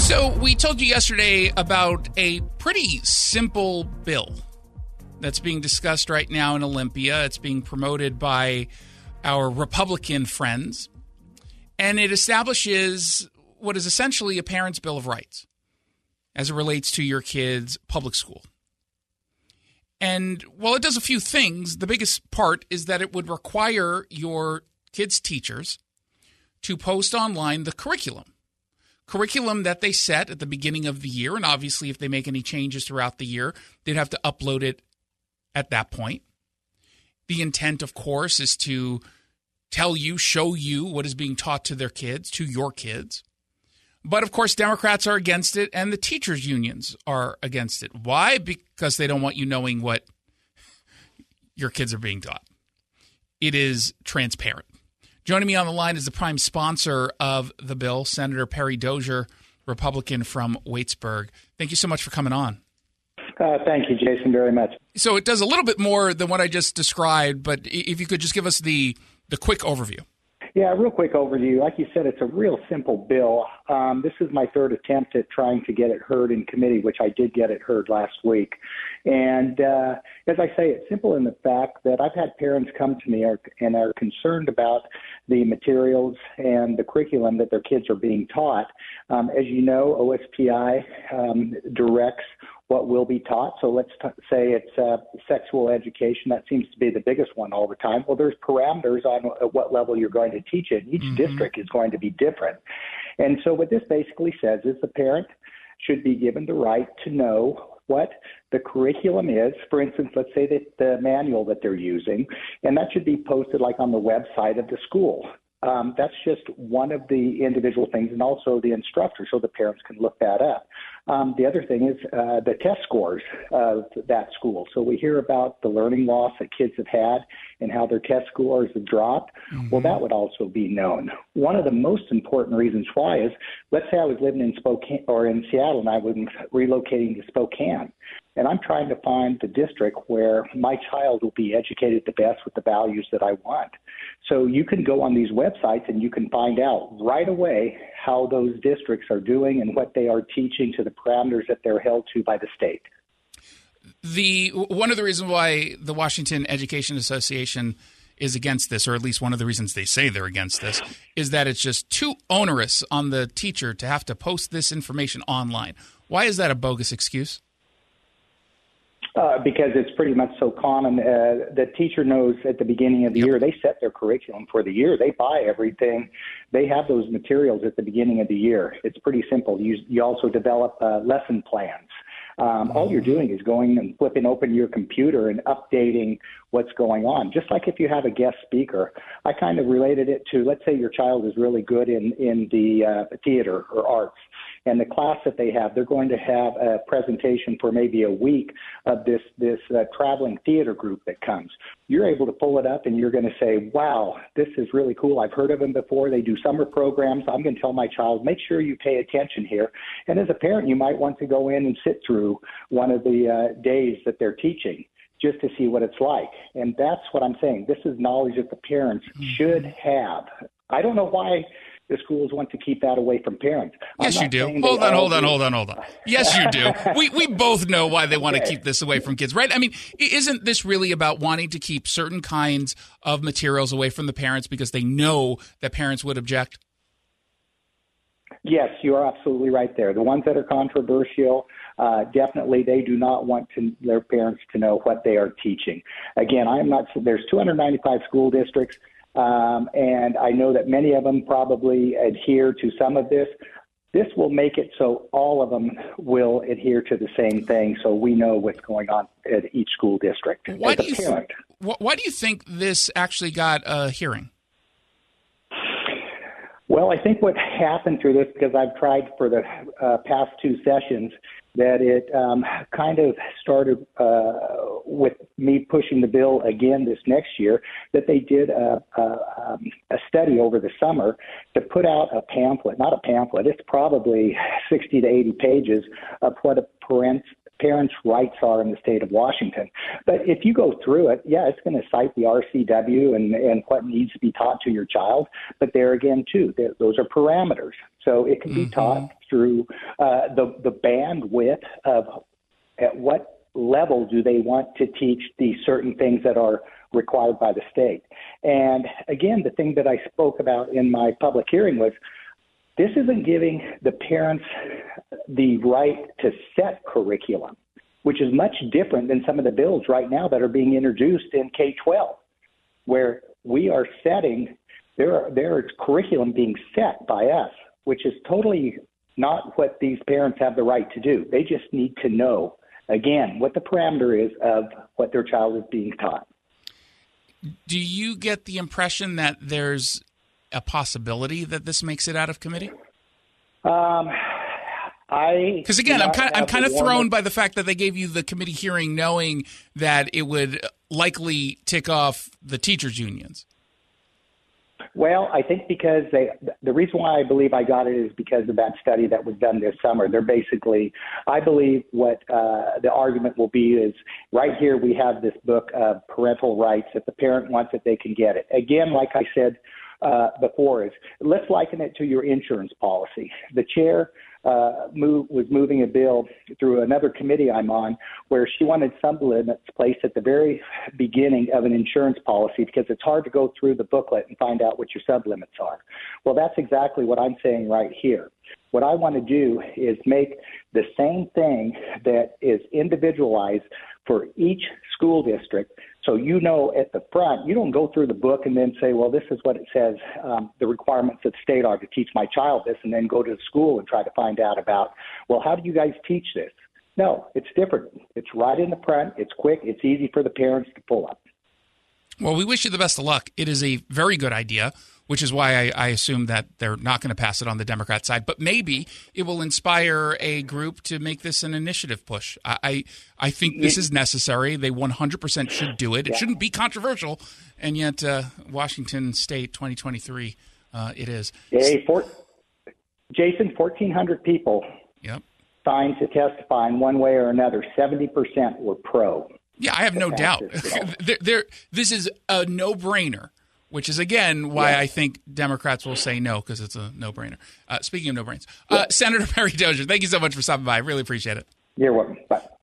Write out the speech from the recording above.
So we told you yesterday about a pretty simple bill that's being discussed right now in Olympia. It's being promoted by our Republican friends, and it establishes what is essentially a parent's Bill of Rights as it relates to your kid's public school. And while it does a few things, the biggest part is that it would require your kids' teachers to post online the curriculum that they set at the beginning of the year. And obviously, if they make any changes throughout the year, they'd have to upload it at that point. The intent, of course, is to tell you, show you what is being taught to their kids, to your kids. But, of course, Democrats are against it, and the teachers' unions are against it. Why? Because they don't want you knowing what your kids are being taught. It is transparent. Joining me on the line is the prime sponsor of the bill, Senator Perry Dozier, Republican from Waitsburg. Thank you so much for coming on. Thank you, Jason, very much. So it does a little bit more than what I just described, but if you could just give us the quick overview. Yeah, real quick overview. Like you said, it's a real simple bill. This is my third attempt at trying to get it heard in committee, which I did get it heard last week. And as I say, it's simple in the fact that I've had parents come to me and are concerned about the materials and the curriculum that their kids are being taught. As you know, OSPI directs what will be taught. So let's say it's sexual education. That seems to be the biggest one all the time. Well, there's parameters on at what level you're going to teach it. Each district is going to be different. And so what this basically says is the parent should be given the right to know what the curriculum is. For instance, let's say that the manual that they're using, and that should be posted like on the website of the school. That's just one of the individual things, and also the instructor, so the parents can look that up. The other thing is the test scores of that school. So we hear about the learning loss that kids have had and how their test scores have dropped. Well, that would also be known. One of the most important reasons why is, let's say I was living in Spokane or in Seattle and I was relocating to Spokane. And I'm trying to find the district where my child will be educated the best with the values that I want. So you can go on these websites and you can find out right away how those districts are doing and what they are teaching to the parameters that they're held to by the state. One of the reasons why the Washington Education Association is against this, or at least one of the reasons they say they're against this, is that it's just too onerous on the teacher to have to post this information online. Why is that a bogus excuse? Because it's pretty much so common. The teacher knows at the beginning of the year, they set their curriculum for the year. They buy everything. They have those materials at the beginning of the year. It's pretty simple. You also develop lesson plans. All you're doing is going and flipping open your computer and updating what's going on. Just like if you have a guest speaker, I kind of related it to, let's say your child is really good in the theater or arts. And the class that they have, they're going to have a presentation for maybe a week of this traveling theater group that comes. You're able to pull it up and you're going to say, wow, this is really cool. I've heard of them before. They do summer programs. I'm going to tell my child, make sure you pay attention here. And as a parent, you might want to go in and sit through one of the days that they're teaching just to see what it's like. And that's what I'm saying. This is knowledge that the parents should have. I don't know why the schools want to keep that away from parents. Yes, you do. Hold on. Yes, you do. We both know why they want to keep this away from kids, right? I mean, isn't this really about wanting to keep certain kinds of materials away from the parents because they know that parents would object? Yes, you are absolutely right there. The ones that are controversial, definitely they do not want their parents to know what they are teaching. Again, there's 295 school districts. And I know that many of them probably adhere to some of this. This will make it so all of them will adhere to the same thing, so we know what's going on at each school district. Why do you think this actually got a hearing? Well, I think what happened through this, because I've tried for the past two sessions, that it kind of started with me pushing the bill again this next year, that they did a study over the summer to put out a pamphlet, not a pamphlet, it's probably 60 to 80 pages of what a parents' rights are in the state of Washington. But if you go through it, yeah, it's going to cite the RCW and what needs to be taught to your child. But there again, too, those are parameters. So it can be taught through the bandwidth of at what level do they want to teach these certain things that are required by the state. And again, the thing that I spoke about in my public hearing was this isn't giving the parents the right to set curriculum, which is much different than some of the bills right now that are being introduced in K-12, where we are setting, there is curriculum being set by us, which is totally not what these parents have the right to do. They just need to know, again, what the parameter is of what their child is being taught. Do you get the impression that there's a possibility that this makes it out of committee? Because again, I'm kind of thrown by the fact that they gave you the committee hearing knowing that it would likely tick off the teachers' unions. Well, I think because the reason why I believe I got it is because of that study that was done this summer. They're basically, I believe what the argument will be is right here we have this book of parental rights. If the parent wants it, they can get it. Again, like I said before, is let's liken it to your insurance policy. The chair was moving a bill through another committee I'm on where she wanted sublimits placed at the very beginning of an insurance policy because it's hard to go through the booklet and find out what your sublimits are. Well, that's exactly what I'm saying right here. What I want to do is make the same thing that is individualized for each school district. So you know at the front, you don't go through the book and then say, well, this is what it says, the requirements of the state are to teach my child this, and then go to the school and try to find out about, well, how do you guys teach this? No, it's different. It's right in the front. It's quick. It's easy for the parents to pull up. Well, we wish you the best of luck. It is a very good idea, which is why I assume that they're not going to pass it on the Democrat side. But maybe it will inspire a group to make this an initiative push. I think this is necessary. They 100% should do it. It shouldn't be controversial. And yet, Washington State 2023, it is. Hey, Jason, 1,400 people signed to testify in one way or another. 70% were pro. Yeah, I have no doubt. This is a no-brainer, which is, again, why I think Democrats will say no, because it's a no-brainer. Speaking of no-brains, Senator Perry Dozier, thank you so much for stopping by. I really appreciate it. You're welcome. Bye.